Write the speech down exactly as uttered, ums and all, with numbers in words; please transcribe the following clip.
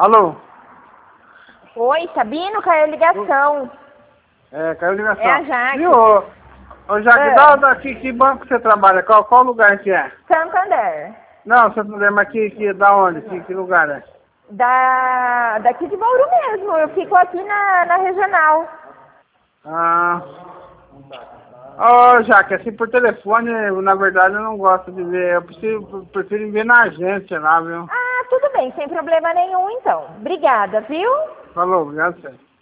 Alô? Oi, Sabino, caiu a ligação. É, caiu a ligação. É a Jaque. Viu, ô, ô Jaque, É. da, da, que, que banco você trabalha? Qual, qual lugar que é? Santander. Não, Santander, mas que, que, da onde? Que, que lugar é? Da, daqui de Bauru mesmo, eu fico aqui na, na regional. Ah... Ô, Jaque, assim por telefone, na verdade eu não gosto de ver. Eu preciso, prefiro ver na agência lá, viu? Ah, tudo bem, sem problema nenhum então. Obrigada, viu? Falou, obrigado, senhor.